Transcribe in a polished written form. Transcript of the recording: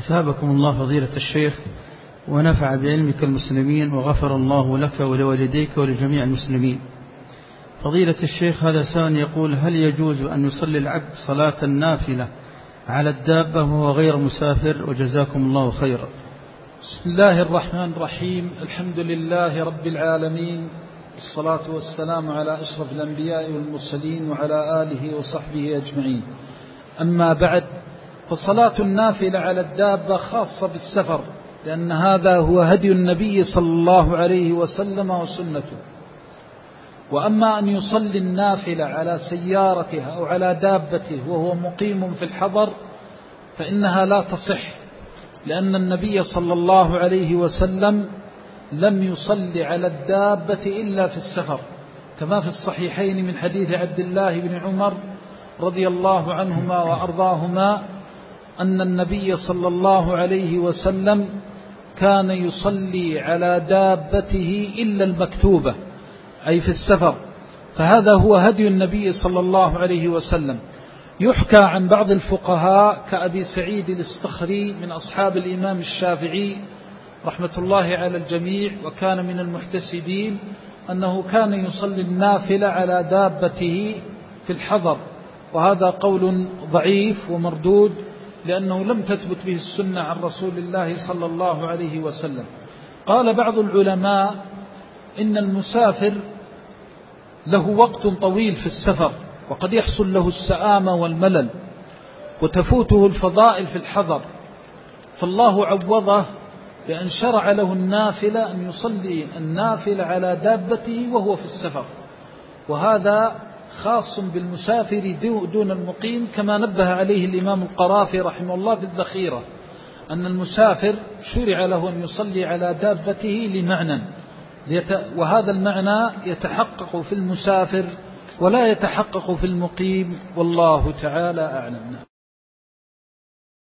أثابكم الله فضيلة الشيخ ونفع بعلمك المسلمين وغفر الله لك ولوالديك ولجميع المسلمين. فضيلة الشيخ، هذا سائل يقول: هل يجوز أن يصلي العبد صلاة النافلة على الدابة وهو غير مسافر؟ وجزاكم الله خيرا. بسم الله الرحمن الرحيم. الحمد لله رب العالمين، الصلاة والسلام على أشرف الأنبياء والمرسلين وعلى آله وصحبه أجمعين. أما بعد، فصلاة النافلة على الدابة خاصة بالسفر، لأن هذا هو هدي النبي صلى الله عليه وسلم وسنته. وأما أن يصلي النافلة على سيارته أو على دابته وهو مقيم في الحضر فإنها لا تصح، لأن النبي صلى الله عليه وسلم لم يصلي على الدابة إلا في السفر، كما في الصحيحين من حديث عبد الله بن عمر رضي الله عنهما وأرضاهما أن النبي صلى الله عليه وسلم كان يصلي على دابته إلا المكتوبة، أي في السفر، فهذا هو هدي النبي صلى الله عليه وسلم. يحكى عن بعض الفقهاء كأبي سعيد الاستخري من أصحاب الإمام الشافعي رحمة الله على الجميع، وكان من المحتسبين، أنه كان يصلي النافلة على دابته في الحضر، وهذا قول ضعيف ومردود، لأنه لم تثبت به السنة عن رسول الله صلى الله عليه وسلم. قال بعض العلماء إن المسافر له وقت طويل في السفر، وقد يحصل له السآمة والملل، وتفوته الفضائل في الحضر، فالله عوضه بأن شرع له النافلة أن يصلي النافلة على دابته وهو في السفر، وهذا خاص بالمسافر دون المقيم، كما نبه عليه الإمام القرافي رحمه الله في الذخيرة، أن المسافر شرع له أن يصلي على دابته لمعنى، وهذا المعنى يتحقق في المسافر ولا يتحقق في المقيم، والله تعالى أعلم.